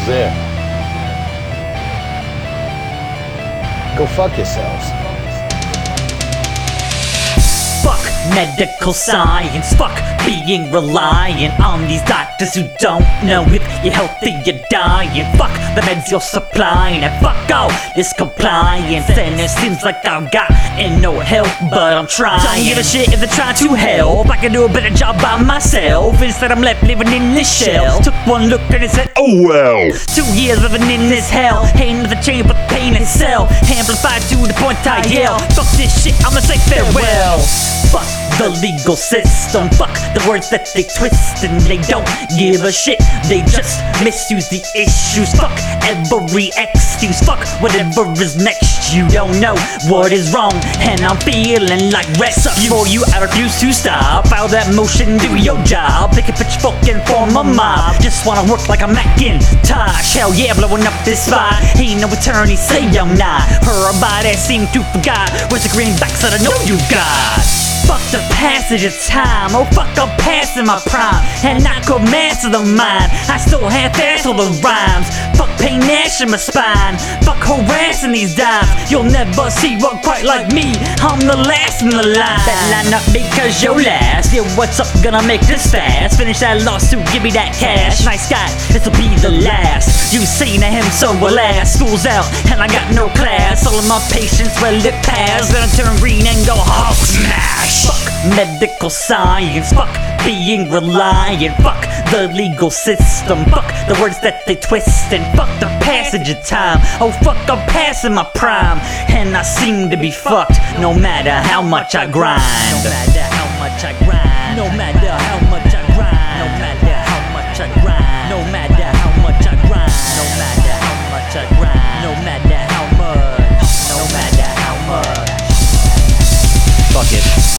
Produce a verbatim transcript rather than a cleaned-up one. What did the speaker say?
rules there. Go fuck yourselves. Fuck medical science, fuck being reliant on these doctors who don't know if you're healthy, you're dying. Fuck the meds you're supplying, and fuck all this compliance. And it seems like I've got no help, but I'm trying. Don't give a shit if they're trying to help. I can do a better job by myself. Instead I'm left living in this shell. Took one look and it said, oh well. Two years living in this hell. Hating the chain but the pain itself. Amplified to the point I yell. Fuck this shit, I'ma say farewell. Fuck the legal system, fuck the words that they twist, and they don't give a shit, they just misuse the issues. Fuck every excuse, fuck whatever is next. You don't know what is wrong, and I'm feeling like rest. For you, I refuse to stop. Follow that motion, do your job. Take a pitchfork and form a mob. Just wanna work like a Macintosh. Hell yeah, blowing up this spot. Ain't no attorney, say I'm not. Her body seem to forgot. Where's the greenbacks that I know you got? Fuck the passage of time, oh fuck I'm passing my prime, and I could master the mind, I still half-ass all the rhymes. Fuck pain gnashing my spine, fuck harassing these dimes. You'll never see one quite like me, I'm the last in the line. That line up because you're last, yeah what's up, gonna make this fast. Finish that lawsuit, give me that cash. Nice guy, this'll be the last. You seen him, so will last. School's out, and I got no class. All of my patience, well it passed. Gonna turn green and go Hulk smash. Fuck medical science, fuck being reliant, fuck the legal system, fuck the words that they twist, and fuck the passage of time. Oh fuck, I'm passing my prime, and I seem to be fucked no matter how much I grind. No matter how much I grind. No matter how much I grind. No matter how much I grind. No matter